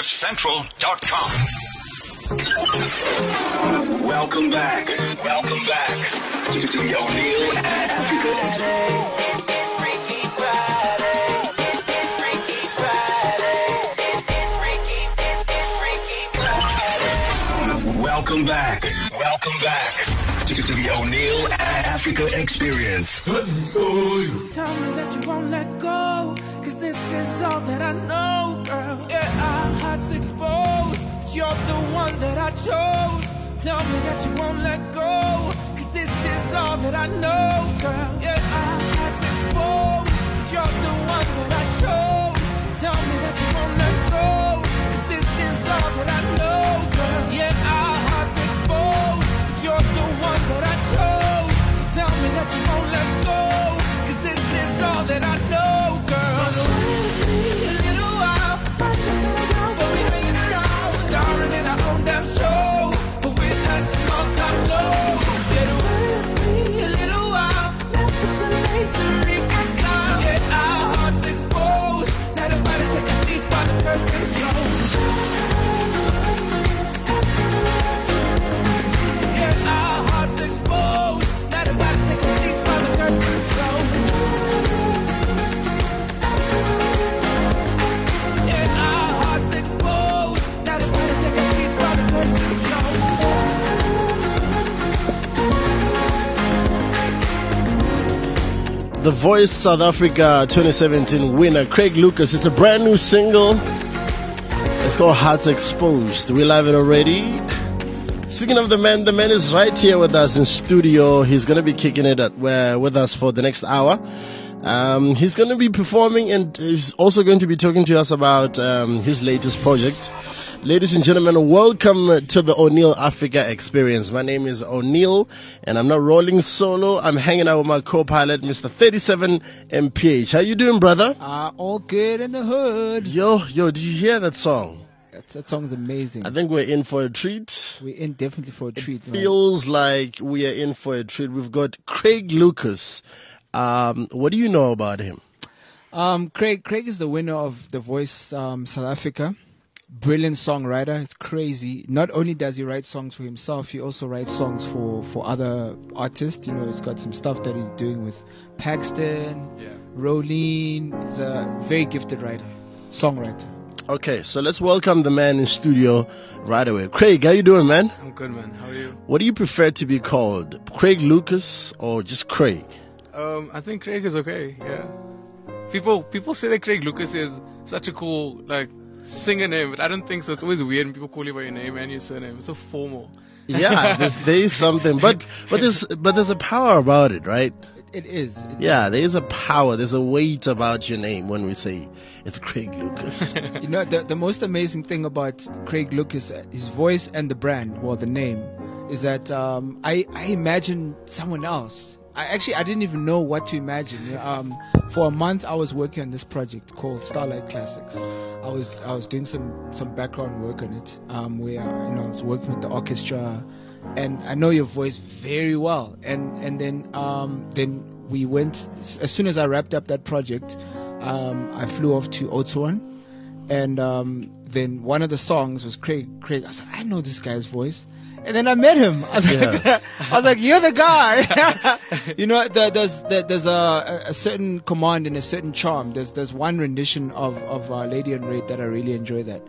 CliffCentral.com. Welcome back. Welcome back to the O'Neill and Africa Welcome back. Welcome back to the O'Neill and Africa Experience. Tell me that you won't let go, 'cause this is all that I know, girl. Yeah, our hearts exposed. You're the one that I chose. Tell me that you won't let go, 'cause this is all that I know, girl. Yeah, our hearts exposed. You're the one that I chose. Tell me that you won't let go, 'cause this is all that I know, girl. Yeah, our hearts exposed. You're the one that I chose. So tell me that you won't let go, 'cause this is all that I know, girl. A little while, but we hanging out, starring in our own damn show, but we're not on top low. Get away with me a little while, never too late to reconcile. Yeah, our hearts exposed. Now everybody take a seat while the curtains close. Yeah, our hearts exposed. Now everybody take a seat while the curtains close. Yeah, our hearts exposed. Now everybody take a seat while the curtains close. The Voice South Africa 2017 winner, Craig Lucas. It's a brand new single. It's called Hearts Exposed. We live it already. Speaking of the man is right here with us in studio. He's going to be kicking it with us for the next hour. He's going to be performing, and he's also going to be talking to us about his latest project. Ladies and gentlemen, welcome to the O'Neill Africa Experience. My name is O'Neill, and I'm not rolling solo. I'm hanging out with my co-pilot, Mr. 37 MPH. How you doing, brother? All good in the hood. Yo, did you hear that song? That song is amazing. I think we're in for a treat. We're in definitely for a treat. Man. Feels like we are in for a treat. We've got Craig Lucas. What do you know about him? Craig is the winner of The Voice South Africa. Brilliant songwriter. It's crazy. Not only does he write songs for himself, he also writes songs for other artists. You know, he's got some stuff that he's doing with Paxton, Rolene. He's a very gifted songwriter. Okay, so let's welcome the man in studio right away. Craig, how you doing, man? I'm good, man. How are you? What do you prefer to be called? Craig Lucas or just Craig? I think Craig is okay, yeah. People say that Craig Lucas is such a cool, singer name, but I don't think so. It's always weird when people call you by your name and your surname. It's so formal. Yeah, there is something, but there's a power about it, right? It is. Yeah, there is a power. There's a weight about your name when we say it's Craig Lucas. You know, the most amazing thing about Craig Lucas, his voice and the brand, the name, is that I imagine someone else. I didn't even know what to imagine. For a month, I was working on this project called Starlight Classics. I was doing some background work on it, where I was working with the orchestra, and I know your voice very well. And then we went, as soon as I wrapped up that project, I flew off to Otswan, and then one of the songs was Craig. I was like, I know this guy's voice. And then I met him. I was like, you're the guy. You know, there's a certain command and a certain charm. There's one rendition of Lady in Red that I really enjoy that.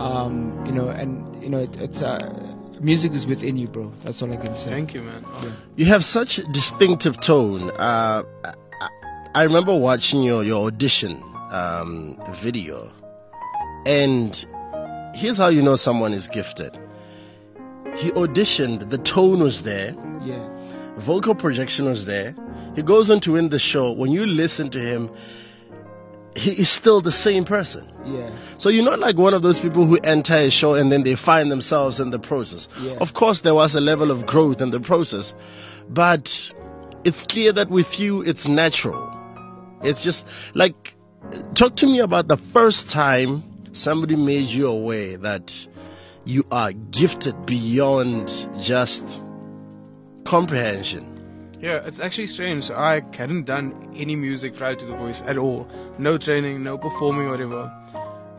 It's music is within you, bro. That's all I can say. Thank you, man. Yeah. You have such a distinctive tone. I remember watching your audition video, and here's how you know someone is gifted. He auditioned, the tone was there, vocal projection was there. He goes on to win the show. When you listen to him, he is still the same person. Yeah. So you're not like one of those people who enter a show and then they find themselves in the process. Yeah. Of course, there was a level of growth in the process, but it's clear that with you, it's natural. It's just like, talk to me about the first time somebody made you aware that you are gifted beyond just comprehension. Yeah, it's actually strange. So I hadn't done any music prior to The Voice at all. No training, no performing, whatever.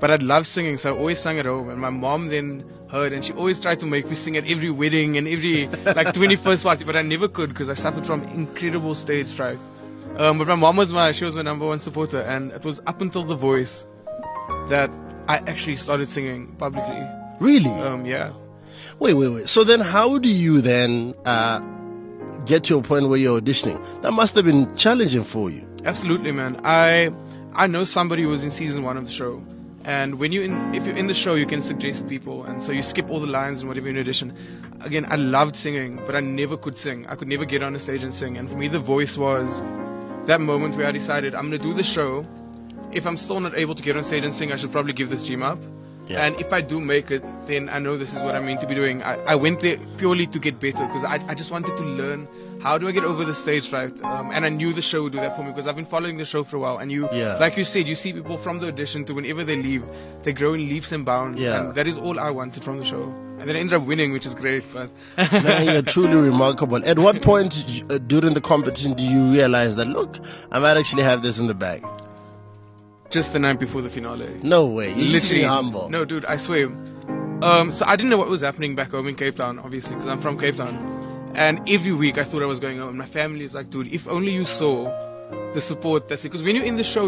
But I love singing, so I always sang at home. And my mom then heard, and she always tried to make me sing at every wedding and every 21st party. But I never could because I suffered from incredible stage fright. But my mom was my number one supporter, and it was up until The Voice that I actually started singing publicly. Really? Yeah. Wait. So then how do you then get to a point where you're auditioning? That must have been challenging for you. Absolutely, man. I know somebody who was in season 1 of the show, and if you're in the show, you can suggest people, and so you skip all the lines and whatever in audition. Again, I loved singing, but I never could sing. I could never get on a stage and sing, and for me, The Voice was that moment where I decided I'm going to do the show. If I'm still not able to get on stage and sing, I should probably give this dream up. Yeah. And if I do make it, then I know this is what I'm meant to be doing. I went there purely to get better because I just wanted to learn how do I get over the stage fright. And I knew the show would do that for me because I've been following the show for a while. And like you said, you see people from the audition to whenever they leave, they grow in leaps and bounds. Yeah. And that is all I wanted from the show. And then I ended up winning, which is great. But Man, you're truly remarkable. At what point during the competition do you realize that, look, I might actually have this in the bag? Just the night before the finale. No way. You're Literally literally humble. No, dude, I swear. So I didn't know what was happening back home in Cape Town, obviously, because I'm from Cape Town. And every week I thought I was going home. My family is like, dude, if only you saw the support that's it. Because when you're in the show,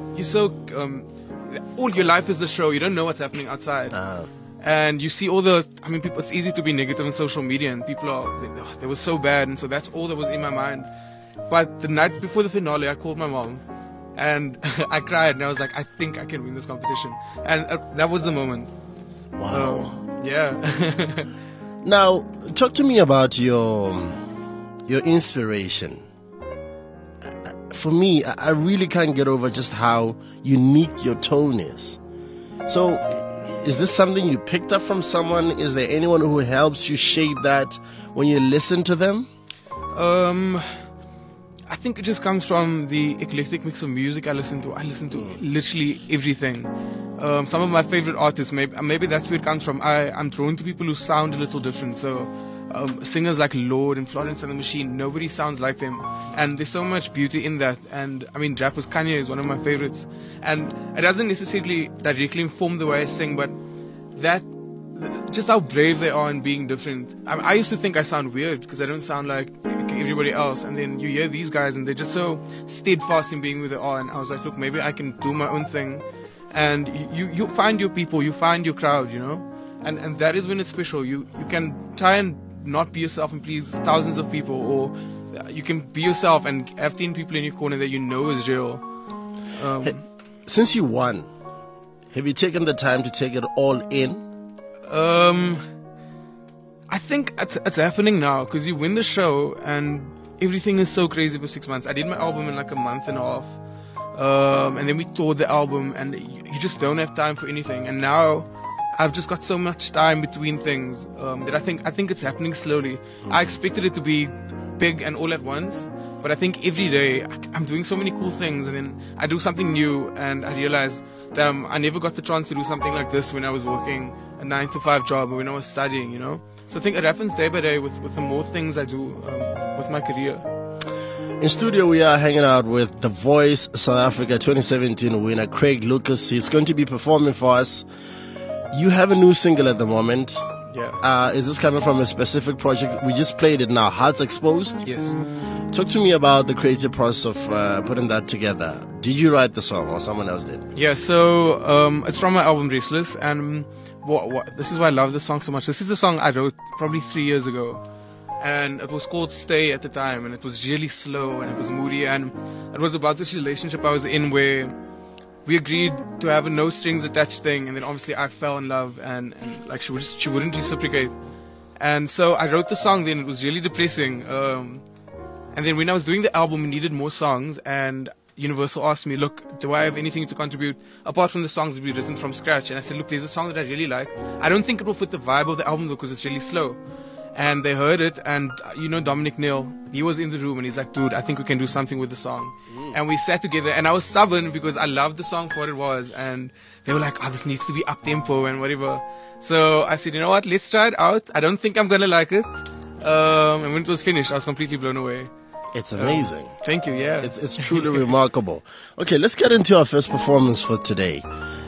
all your life is the show. You don't know what's happening outside. And you see people, it's easy to be negative on social media, and people they were so bad, and so that's all that was in my mind. But the night before the finale, I called my mom. And I cried, and I was like, I think I can win this competition. And that was the moment. Wow. Yeah. Now, talk to me about your inspiration. For me, I really can't get over just how unique your tone is. So, is this something you picked up from someone? Is there anyone who helps you shape that when you listen to them? I think it just comes from the eclectic mix of music I listen to. I listen to literally everything. Some of my favorite artists, maybe that's where it comes from. I'm drawn to people who sound a little different. So singers like Lord and Florence and the Machine, nobody sounds like them. And there's so much beauty in that. And I mean, rappers, Kanye is one of my favorites. And it doesn't necessarily directly inform the way I sing, but that, just how brave they are in being different. I used to think I sound weird because I don't sound like everybody else, and then you hear these guys and they're just so steadfast in being who they are, and I was like, look, maybe I can do my own thing. And you find your people, you find your crowd, you know, and that is when it's special. You can try and not be yourself and please thousands of people, or you can be yourself and have 10 people in your corner that you know is real. Since you won, have you taken the time to take it all in? I think it's happening now because you win the show and everything is so crazy for 6 months. I did my album in like a month and a half, and then we toured the album, and you just don't have time for anything. And now I've just got so much time between things that I think it's happening slowly. I expected it to be big and all at once, but I think every day I'm doing so many cool things, and then I do something new, and I realize, damn, I never got the chance to do something like this when I was working a 9-to-5 job or when I was studying, you know. So I think it happens day by day with the more things I do with my career. In studio, we are hanging out with The Voice South Africa 2017 winner Craig Lucas. He's going to be performing for us. You have a new single at the moment. Yeah. Is this coming from a specific project? We just played it now, Hearts Exposed. Yes. Talk to me about the creative process of putting that together. Did you write the song or someone else did? Yeah, so it's from my album Restless, and this is why I love this song so much. This is a song I wrote probably 3 years ago, and it was called Stay at the time, and it was really slow and it was moody, and it was about this relationship I was in where we agreed to have a no strings attached thing, and then obviously I fell in love, and like she wouldn't reciprocate, and so I wrote the song then. It was really depressing, and then when I was doing the album, we needed more songs, and Universal asked me, look, do I have anything to contribute apart from the songs that we written from scratch? And I said, look, there's a song that I really like. I don't think it will fit the vibe of the album because it's really slow. And they heard it, and you know Dominic Neal, he was in the room, and he's like, dude, I think we can do something with the song. And we sat together, and I was stubborn because I loved the song for what it was, and they were like, oh, this needs to be up-tempo and whatever. So I said, you know what, let's try it out. I don't think I'm going to like it. And when it was finished, I was completely blown away. It's amazing. Thank you, yeah. It's truly remarkable. Okay, let's get into our first performance for today. Cool.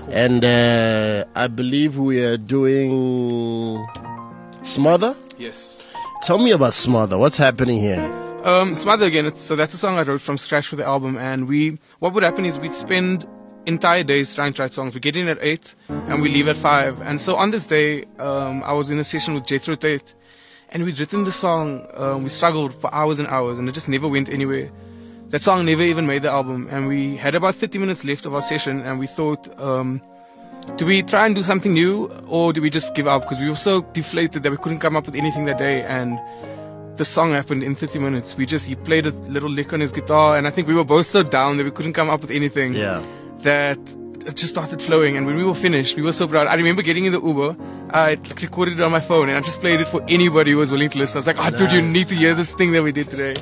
And I believe we are doing Smother. Yes. Tell me about Smother. What's happening here? Smother again. So that's a song I wrote from scratch for the album. And what would happen is we'd spend entire days trying to write songs. We get in at 8 and we leave at 5. And so on this day, I was in a session with Jethro Tate, and we'd written the song. We struggled for hours and hours, and it just never went anywhere. That song never even made the album, and we had about 30 minutes left of our session, and we thought, do we try and do something new, or do we just give up? Because we were so deflated that we couldn't come up with anything that day, and the song happened in 30 minutes. He played a little lick on his guitar, and I think we were both so down that we couldn't come up with anything. Yeah. That it just started flowing, and when we were finished, we were so proud. I remember getting in the Uber, I recorded it on my phone, and I just played it for anybody who was willing to listen. I was like, oh, dude, you need to hear this thing that we did today.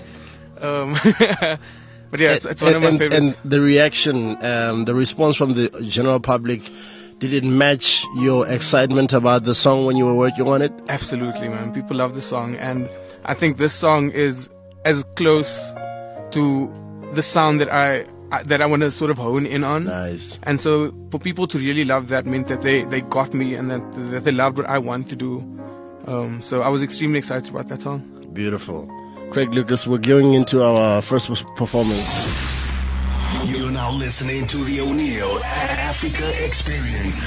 But yeah, it's one of my favorites. And the reaction, the response from the general public, did it match your excitement about the song when you were working on it? Absolutely, man. People love the song, and I think this song is as close to the sound that I want to sort of hone in on. Nice. And so for people to really love that meant that they got me, and that they loved what I want to do. So I was extremely excited about that song. Beautiful. Craig Lucas, we're going into our first performance. You're now listening to the O'Neill Africa Experience.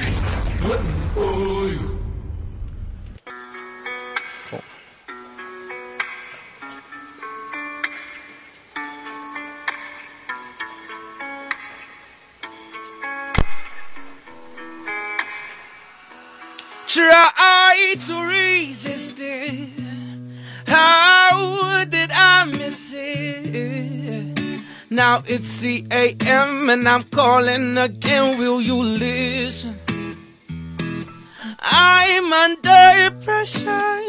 Try to resist it. How did I miss it? Now it's 3 a.m. and I'm calling again. Will you listen? I'm under pressure.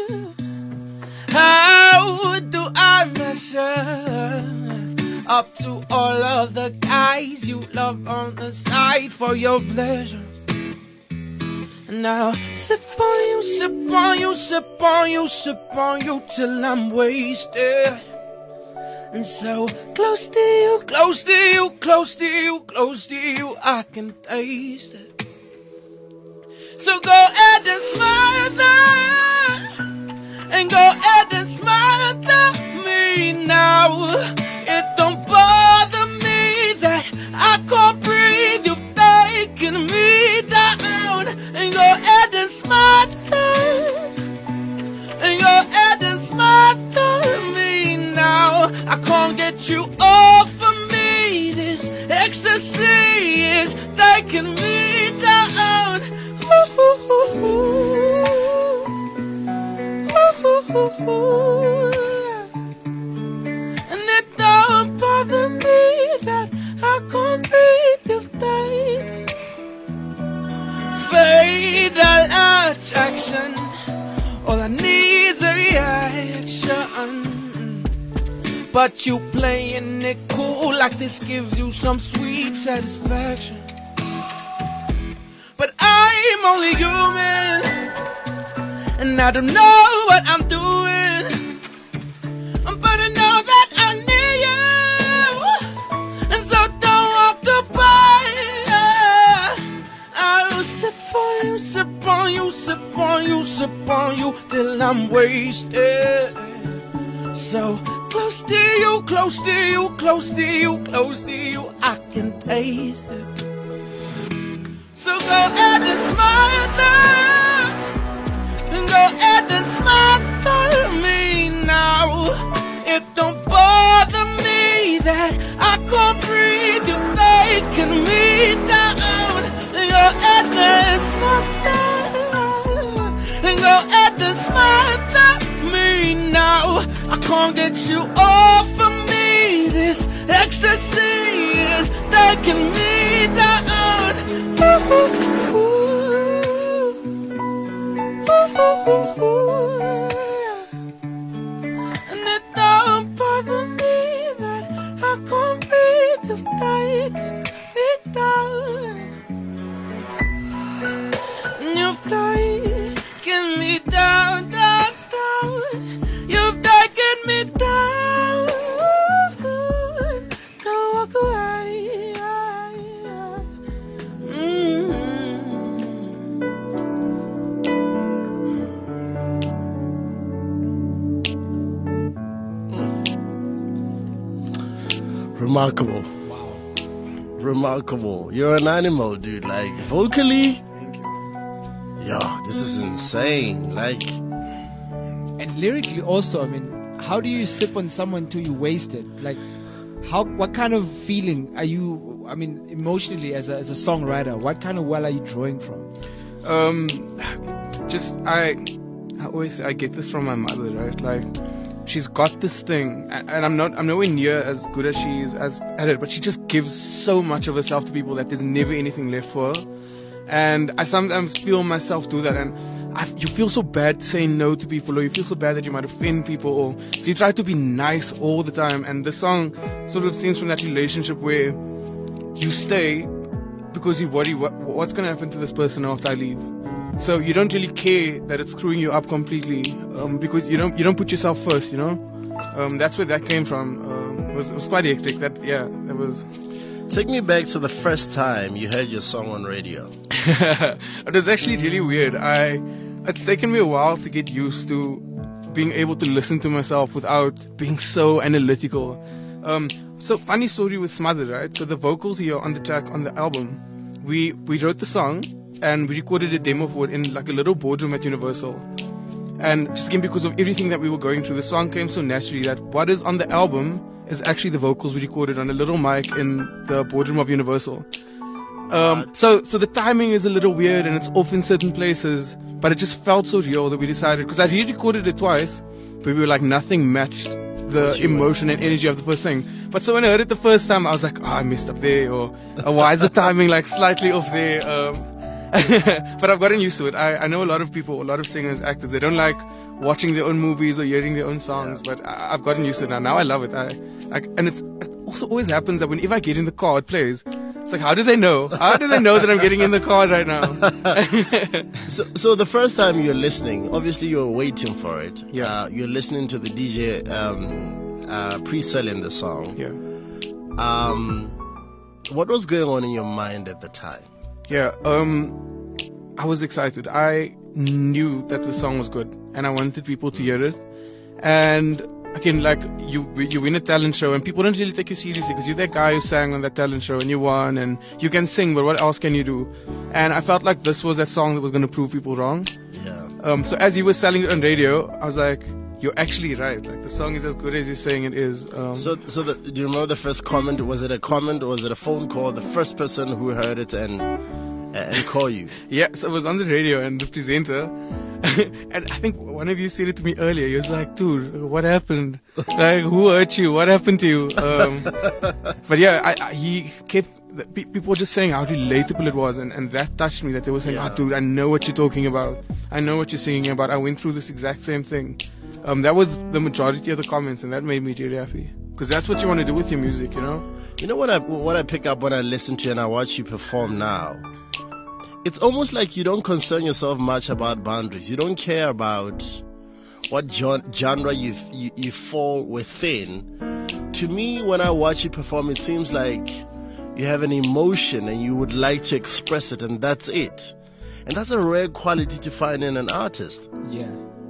How do I measure up to all of the guys you love on the side for your pleasure? Now sip on you, sip on you, sip on you, sip on you till I'm wasted. And so close to you, close to you, close to you, close to you, I can taste it. So go ahead and smother, and go ahead and smother me now. It don't bother me that I can't breathe. You've taken me down. And go ahead and smother, and go ahead and smother me now. I can't get you off of me. This ecstasy is taking me down. And it don't bother me that I can't breathe. You've taken fatal attraction. All I need's a reaction. But you playing it cool like this gives you some sweet satisfaction. But I'm only human, and I don't know what I'm doing. But I know that I need you, and so don't walk by. I'll sip on you, sip on you, sip on you, sip on you till I'm wasted. So close to you, close to you, close to you, close to you, I can taste it. So go ahead and smother, and go ahead and smother me now. It don't bother me that I can't breathe. You're taking me down. And go ahead and smother, and go ahead and smother me now. I can't get you off of me. This ecstasy is taking me down. And it don't bother me that I can't breathe. You've taken me down. You've taken me down, down, down. You've taken me down. Don't walk away. remarkable. Wow. Remarkable. You're an animal, dude. Like, vocally, Thank you. yo, this is insane. Like, And lyrically also, I mean, how do you sip on someone till you waste it? Like, what kind of feeling are you, I mean, emotionally as a songwriter, what kind of well are you drawing from? I always say I get this from my mother, right? Like, she's got this thing, and I'm nowhere near as good as she is at it, but she just gives so much of herself to people that there's never anything left for her. And I sometimes feel myself do that, and you feel so bad saying no to people, or you feel so bad that you might offend people, or so you try to be nice all the time. And the song sort of stems from that relationship where you stay because you worry what's going to happen to this person after I leave. So you don't really care that it's screwing you up completely, because you don't put yourself first, you know. That's where that came from. It was quite hectic. That was. take me back to the first time you heard your song on radio. It was actually really weird. It's taken me a while to get used to being able to listen to myself without being so analytical. So funny story with Smothered, right? So the vocals here on the track on the album, we wrote the song and we recorded a demo for it in like a little boardroom at Universal. And just again, because of everything that we were going through, the song came so naturally that what is on the album is actually the vocals we recorded on a little mic in the boardroom of Universal. So the timing is a little weird and it's off in certain places, but it just felt so real that we decided, because I re-recorded it twice, but we were like, nothing matched the emotion and energy of the first thing. But so when I heard it the first time, I was like, I messed up there, or why is the timing like slightly off there? But I've gotten used to it. I know a lot of people, a lot of singers, actors, they don't like watching their own movies or hearing their own songs, but I've gotten used to it now. Now I love it. And it also always happens that whenever I get in the car, it plays. It's like, how do they know? How do they know that I'm getting in the car right now? So the first time you're listening, obviously you're waiting for it. Yeah. You're listening to the DJ pre-selling the song. Yeah. What was going on in your mind at the time? Yeah, I was excited. I knew that the song was good, and I wanted people to hear it. And again, like you win a talent show, and people don't really take you seriously because you're that guy who sang on that talent show, and you won, and you can sing, but what else can you do? And I felt like this was that song that was going to prove people wrong. Yeah. So as you were selling it on radio, I was like, you're actually right. Like, the song is as good as you're saying it is. Do you remember the first comment? Was it a comment or was it a phone call? The first person who heard it and call you? Yeah, so it was on the radio, and the presenter, and I think one of you said it to me earlier. He was like, dude, what happened? Like, who hurt you? What happened to you? But yeah, he kept, people were just saying how relatable it was, and that touched me, that they were saying, oh, dude, I know what you're talking about. I know what you're singing about. I went through this exact same thing. That was the majority of the comments, and that made me really happy. Because that's what you want to do with your music, you know? You know what I pick up when I listen to you and I watch you perform now? It's almost like you don't concern yourself much about boundaries. You don't care about what genre you fall within. To me, when I watch you perform, it seems like you have an emotion and you would like to express it, and that's it. And that's a rare quality to find in an artist. Yeah.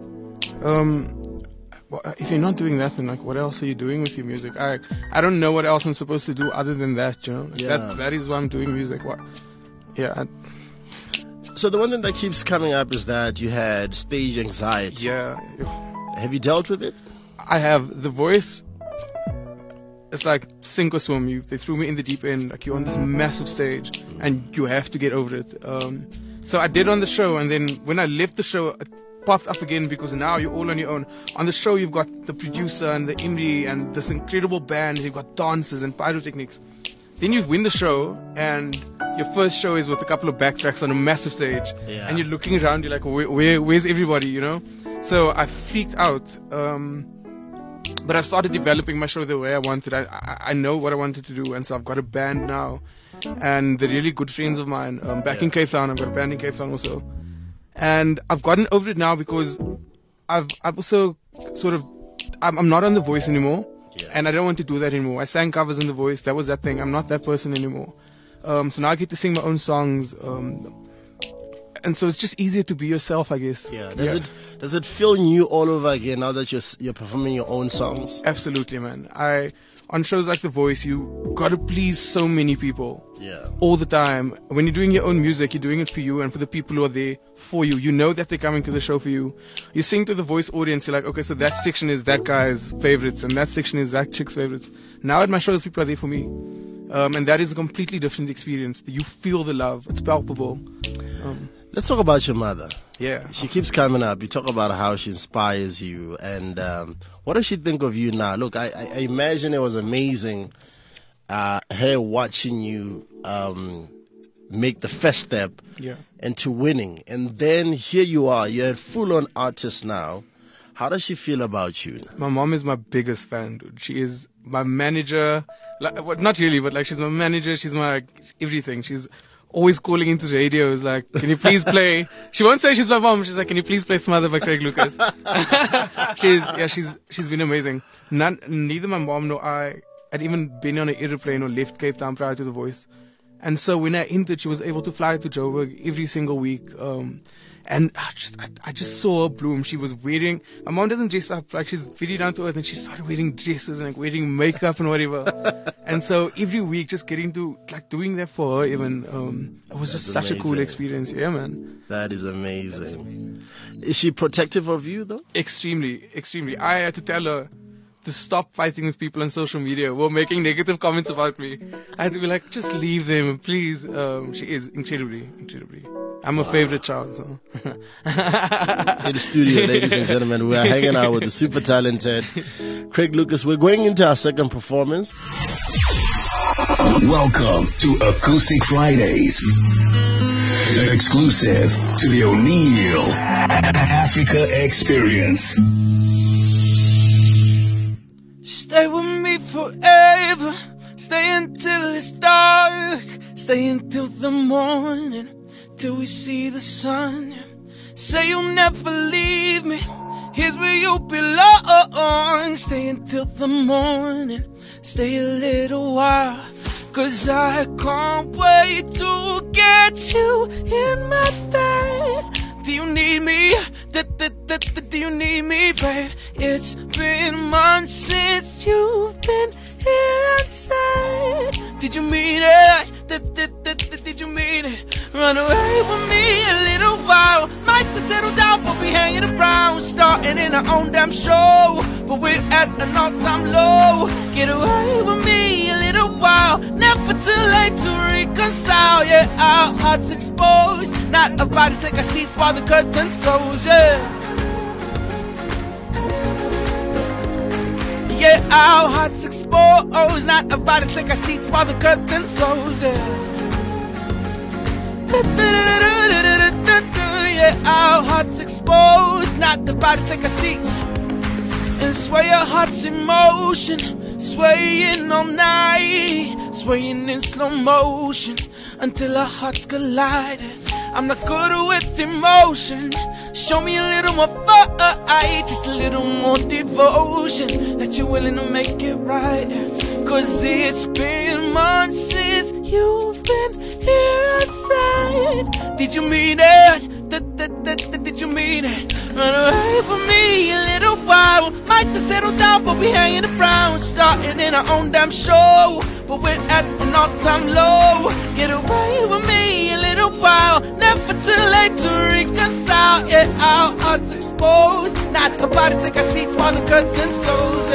If you're not doing that, then like, what else are you doing with your music? I don't know what else I'm supposed to do other than that, you know? Like, that is why I'm doing music. What? Yeah. So the one thing that keeps coming up is that you had stage anxiety. Yeah. Have you dealt with it? I have. The voice, it's like sink or swim. They threw me in the deep end. Like, you're on this massive stage and you have to get over it. So I did on the show, and then when I left the show, it popped up again because now you're all on your own. On the show, you've got the producer and the Imri and this incredible band. You've got dancers and pyrotechnics. Then you win the show, and your first show is with a couple of backtracks on a massive stage, and you're looking around, you're like, where's everybody, you know? So I freaked out, but I've started developing my show the way I wanted. I know what I wanted to do, and so I've got a band now, and they're really good friends of mine. Back in Cape Town, I've got a band in Cape Town also, and I've gotten over it now because I've also sort of, I'm not on The Voice anymore. Yeah. And I don't want to do that anymore. I sang covers in The Voice. That was that thing. I'm not that person anymore. So now I get to sing my own songs. And so it's just easier to be yourself, I guess. Yeah. Does it feel new all over again now that you're performing your own songs? Absolutely, man. on shows like The Voice, you gotta please so many people Yeah. all the time. When you're doing your own music, you're doing it for you and for the people who are there for you. You know that they're coming to the show for you. You sing to the Voice audience, you're like, okay, so that section is that guy's favorites and that section is that chick's favorites. Now at my shows, people are there for me. And that is a completely different experience. You feel the love. It's palpable. Let's talk about your mother. Yeah. She keeps coming up. You talk about how she inspires you. And what does she think of you now? Look, I imagine it was amazing her watching you make the first step Yeah. into winning. And then here you are. You're a full-on artist now. How does she feel about you? My mom is my biggest fan, dude. She is my manager. Like, well, not really, but like she's my manager. She's my everything. She's always calling into the radio. Is like, can you please play? She won't say she's my mom. She's like, can you please play Smother by Craig Lucas? She's been amazing. Neither my mom nor I had even been on an airplane or left Cape Town prior to The Voice. And so when I entered, she was able to fly to Joburg every single week. And I just saw her bloom. She was wearing, my mom doesn't dress up, like she's very down to earth, and she started wearing dresses and like wearing makeup and whatever. And so every week just getting to, like doing that for her even, it was just such a cool amazing. experience. Yeah, man. That is amazing. Is she protective of you, though? Extremely, extremely. I had to tell her to stop fighting with people on social media who were making negative comments about me. I had to be like, just leave them, please. She is incredibly. I'm a favorite child, so. In the studio, ladies and gentlemen, we are hanging out with the super talented Craig Lucas. We're going into our second performance. Welcome to Acoustic Fridays. Exclusive to the O'Neill Africa Experience. Stay with me forever. Stay until it's dark. Stay until the morning. Till we see the sun. Say you'll never leave me. Here's where you belong. Stay until the morning. Stay a little while. 'Cause I can't wait to get you in my bed. Do you need me? Do you need me, babe? It's been months since you've been here inside. Did you mean it? Did you mean it? Run away with me a little while. Might to settle down, but we hanging around. Starting in our own damn show, but we're at an all-time low. Get away with me a little while. Never too late to reconcile. Yeah, our hearts exposed. Not about to take our seats while the curtains close. Yeah, our hearts exposed. Not about to take our seats while the curtains close. Yeah, our hearts exposed. Not about to take our seats. And sway our hearts in motion. Swaying all night. Swaying in slow motion. Until our hearts collide. I'm not good with emotion. Show me a little more fight, just a little more devotion. That you're willing to make it right. 'Cause it's been months since you've been here outside. Did you mean it? Did you mean it? Run away from me a little while. Might to settle down, but we hanging around. Starting in our own damn show, but we're at an all-time low. Get away with me a little while. Never too late to reconcile. Yeah, our hearts exposed. Not about to take our seats while the curtains close.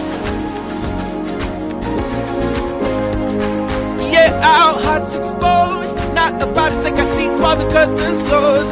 Yeah, our hearts exposed. Not about to take our seats while the curtains close.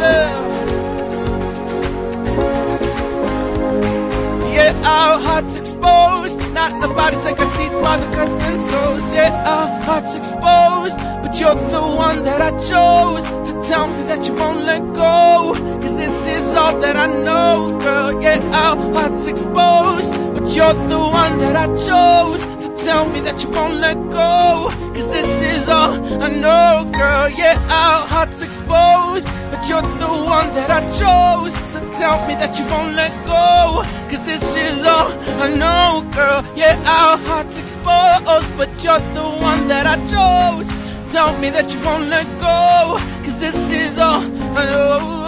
Yeah, our hearts exposed. Not about to take our seats while the curtains close. Yeah, our hearts exposed. But you're the one that I chose. So tell me that you won't let go. 'Cause this is all that I know, girl. Yeah, our hearts exposed. But you're the one that I chose. So tell me that you won't let go. 'Cause this is all I know, girl. Yeah, our hearts exposed. But you're the one that I chose. So tell me that you won't let go. 'Cause this is all I know, girl. Yeah, our hearts exposed. But you're the one that I chose. Tell me that you won't let go. 'Cause this is all I know.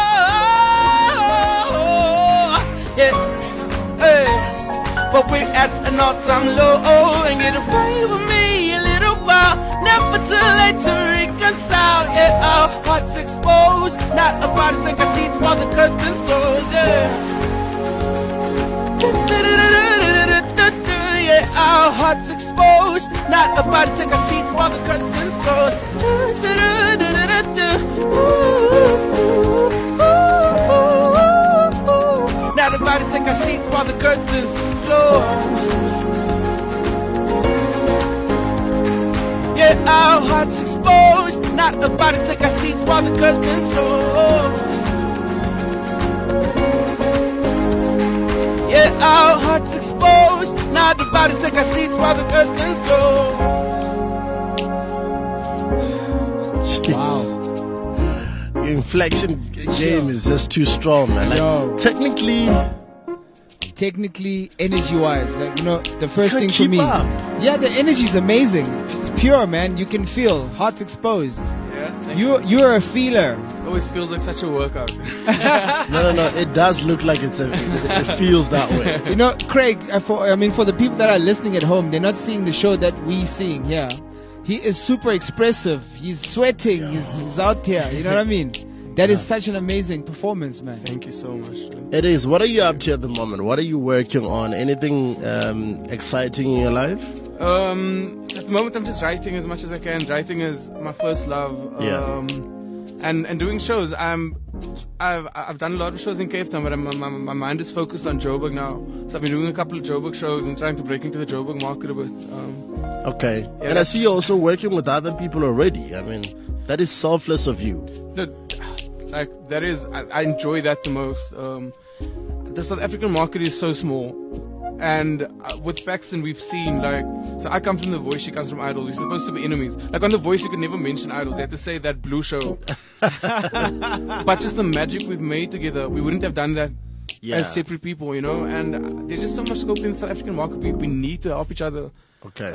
Yeah, hey. But we're at all-time low and get away with me a little while. Never too late to reconcile. Yeah, our hearts exposed, not about to take our seats while the curtains close. Yeah, yeah, our hearts exposed, not about to take our seats while the curtains close. Not about to take our seats while the curtains close. Yeah, our hearts exposed, not about to take our seats while the curtains close. Yeah, our hearts exposed, not about to take our seats while the curtains close. Wow. The inflection game is just too strong, man. Like, Yo. technically, energy-wise, like, you know, the first Can't thing for keep me. up. Yeah, the energy is amazing. It's pure, man. You can feel. Hearts exposed. Yeah. You're a feeler. It always feels like such a workout. no. It does look like it feels that way. You know, Craig, for the people that are listening at home, they're not seeing the show that we seeing here. He is super expressive. He's sweating. He's out here. You know what I mean? That is such an amazing performance, man. Thank you so much. It is. What are you up to at the moment? What are you working on? Anything exciting in your life? At the moment, I'm just writing as much as I can. Writing is my first love. And doing shows. I've done a lot of shows in Cape Town, but my mind is focused on Joburg now. So I've been doing a couple of Joburg shows and trying to break into the Joburg market a bit. Okay. Yeah, And I see you're also working with other people already. I mean, that is selfless of you. I enjoy that the most. The South African market is so small. And with Paxton, we've seen, so I come from The Voice, she comes from Idols. We're supposed to be enemies. Like on The Voice, you could never mention Idols. You had to say that blue show. But just the magic we've made together, we wouldn't have done that as separate people, you know. And there's just so much scope in the South African market. We need to help each other. Okay.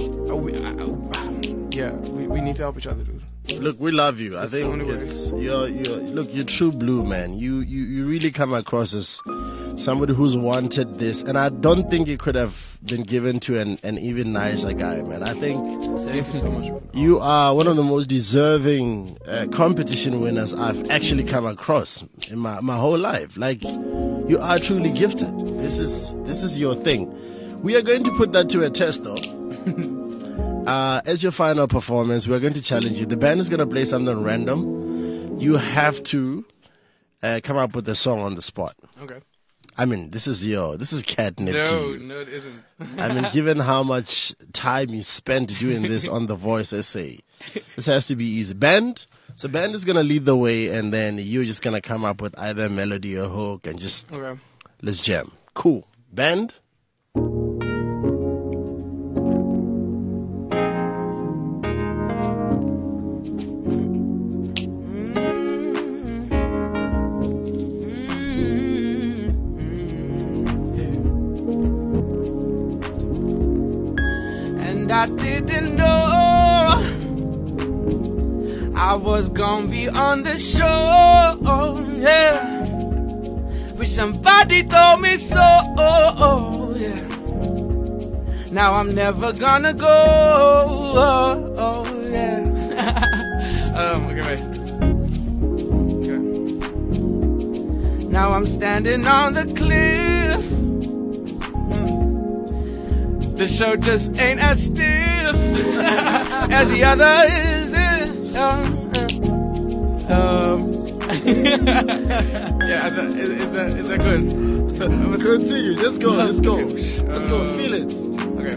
We need to help each other, dude. Look, we love you. I think the only you're true blue, man. You really come across as somebody who's wanted this, and I don't think it could have been given to an even nicer guy, man. I think Thank you so much, man. you are one of the most deserving competition winners I've actually come across in my whole life. Like, you are truly gifted. This is your thing. We are going to put that to a test, though. As your final performance, we're going to challenge you. The band is going to play something random. You have to come up with a song on the spot. Okay. I mean, this is catnip to you. No, it isn't. I mean, given how much time you spent doing this on The Voice essay, this has to be easy. Band is going to lead the way, and then you're just going to come up with either a melody or hook and just let's jam. Cool. Band. I didn't know I was gonna be on the show, yeah. Wish somebody told me so, yeah. Now I'm never gonna go, yeah. Okay, wait. Okay. Now I'm standing on the cliff. The show just ain't as stiff as the other is. Is that good? Continue. Let's go. Let's go. Let's go. Feel it. Okay.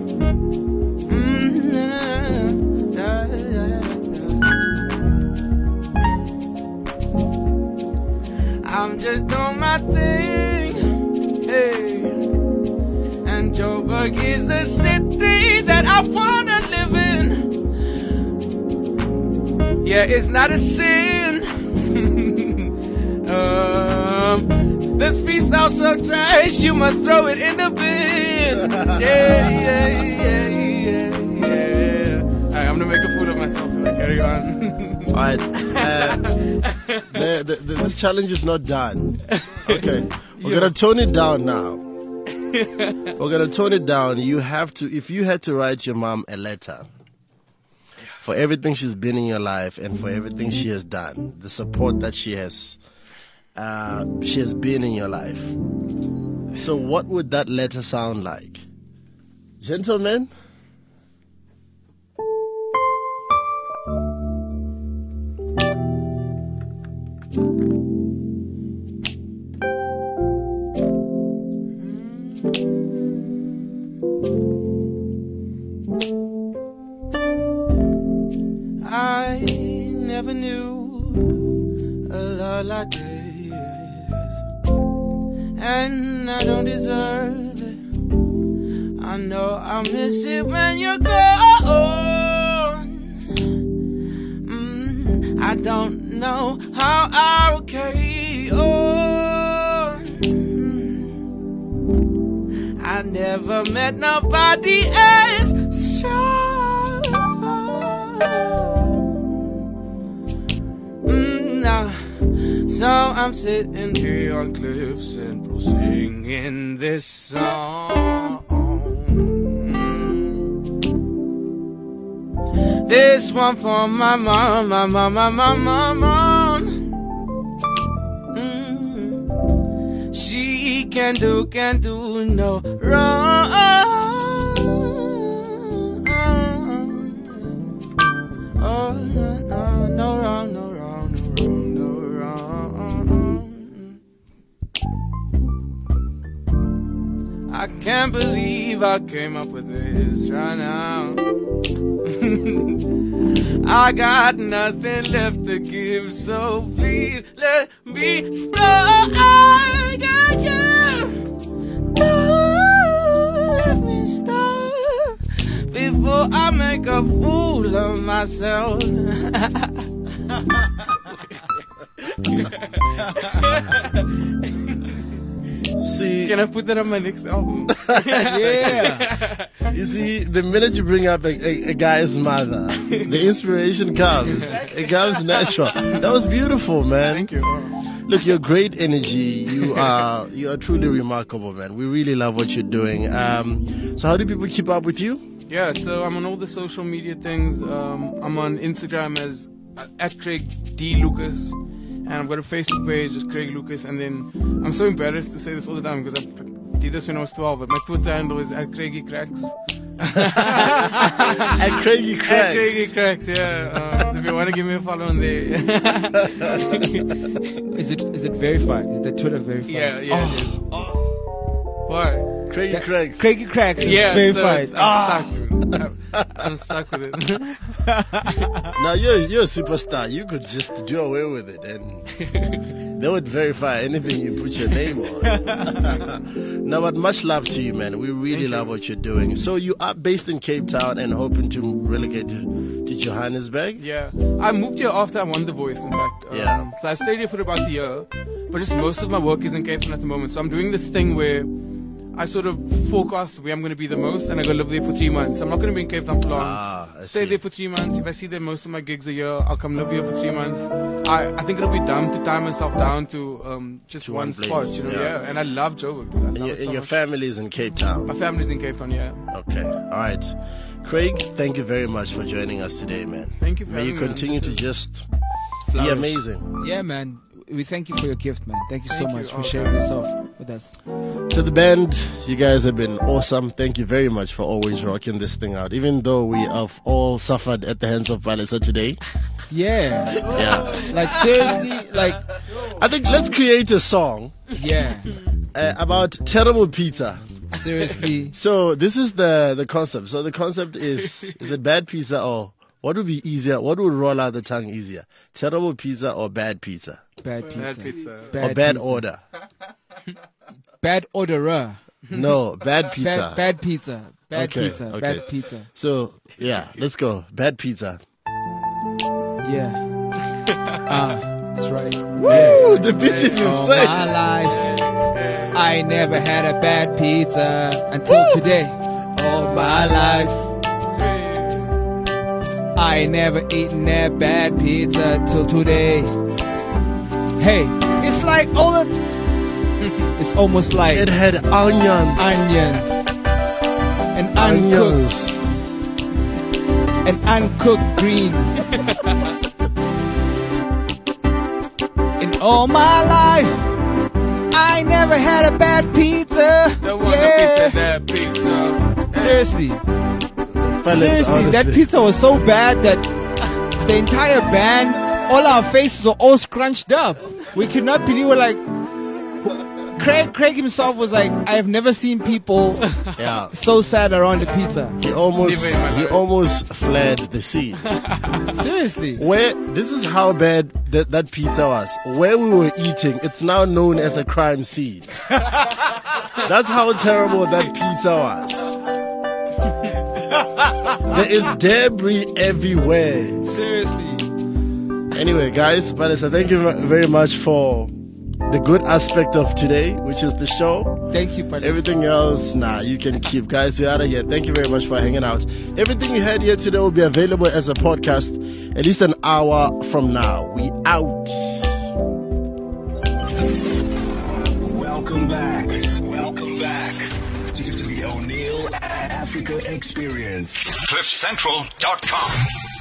I'm just doing my thing, hey. And Joburg is the city that I wanna live in. Yeah, it's not a sin. This piece sounds so trash, you must throw it in the bin. Yeah. Alright, I'm gonna make a fool of myself if I carry on. Alright. This challenge is not done. Okay. We're gonna tone it down now. We're gonna tone it down. You have to, if you had to write your mom a letter for everything she's been in your life and for everything she has done, the support that she has been in your life. So what would that letter sound like? Gentlemen? I never knew a love like this, and I don't deserve it. I know I'll miss it when you're gone. I don't know how I'll carry on. I never met nobody as strong. Now, so I'm sitting here on Cliffs Central singing this song. This one for my mom, my mom, my mom, my mom. She can do no wrong. Oh, no wrong, no wrong, no wrong. I can't believe I came up with this right now. I got nothing left to give, so please let me start. Let me start before I make a fool of myself. See, Can I put that on my next album? Yeah. you see, the minute you bring up a guy's mother, the inspiration comes. It comes natural. That was beautiful, man. Thank you. Look, you're great energy. You are truly remarkable, man. We really love what you're doing. So how do people keep up with you? Yeah, so I'm on all the social media things. I'm on Instagram as at Craig D. Lucas. And I've got a Facebook page, just Craig Lucas. And then I'm so embarrassed to say this all the time because I did this when I was 12. But my Twitter handle is at Craigie Cracks. At Craigie At Cracks. Craigie Cracks, yeah. So if you want to give me a follow on there. Is it verified? Is the Twitter verified? Yeah, it is. Why? Craigie Cracks. Craigie Cracks is Yeah, verified. so I'm stuck, dude. I'm stuck with it. Now you're a superstar. You could just do away with it, and they would verify anything you put your name on. No, but much love to you, man. We really love what you're doing. So you are based in Cape Town and hoping to relocate to Johannesburg? Yeah, I moved here after I won The Voice, in fact. Yeah. So I stayed here for about a year, but just most of my work is in Cape Town at the moment. So I'm doing this thing where I sort of forecast where I'm going to be the most, and I go live there for 3 months. I'm not going to be in Cape Town for long. I Stay see. there for 3 months. If I see that most of my gigs are here, I'll come live here for 3 months. I think it'll be dumb to tie myself down to just To one one place, spot, you know. yeah. Yeah, and I love Joburg, dude. I And love your, it so and your much. family is in Cape Town. My family's in Cape Town, yeah. Okay, all right. Craig, thank you very much for joining us today, man. Thank you for May you having me. continue to This just be flourish. amazing. Yeah, man. We thank you for your gift, man. Thank you so Thank much you. for Oh, sharing thanks. yourself with us. To the band, you guys have been awesome. Thank you very much for always rocking this thing out. Even though we have all suffered at the hands of Palisa today. Yeah. Yeah. Like, seriously, like, I think let's create a song yeah. about terrible pizza. Seriously. So this is the concept. So the concept is it bad pizza or what would be easier? What would roll out the tongue easier? Terrible pizza or bad pizza? Bad pizza. Bad pizza. Or bad pizza. order? Bad orderer. No, bad pizza. Bad pizza. Bad Okay, pizza. okay. Bad pizza. So yeah, let's go. Bad pizza. Yeah. That's right. Woo! The beat is All insane. my life, I never had a bad pizza until today. All my life, I never eaten that bad pizza till today. Hey, it's like all the It's almost like It had onions. onions and uncooked and uncooked green. In all my life, I never had a bad pizza. The one that pizza, that pizza. Seriously, Fellas, seriously, that honestly. pizza was so bad that the entire band, all our faces were all scrunched up. We could not believe. We're like, Craig himself was like, I have never seen people Yeah. so sad around the pizza. He almost Never in my life. fled the scene. Seriously. Where this is how bad that pizza was. Where we were eating, it's now known as a crime scene. That's how terrible that pizza was. There is debris everywhere. Seriously. Anyway, guys, Vanessa, thank you very much for the good aspect of today, which is the show. Thank you, Palisa. Everything else, you can keep. Guys, we're out of here. Thank you very much for hanging out. Everything you heard here today will be available as a podcast at least an hour from now. We out. Welcome back. Welcome back to the O'Neill Africa Experience. CliffCentral.com.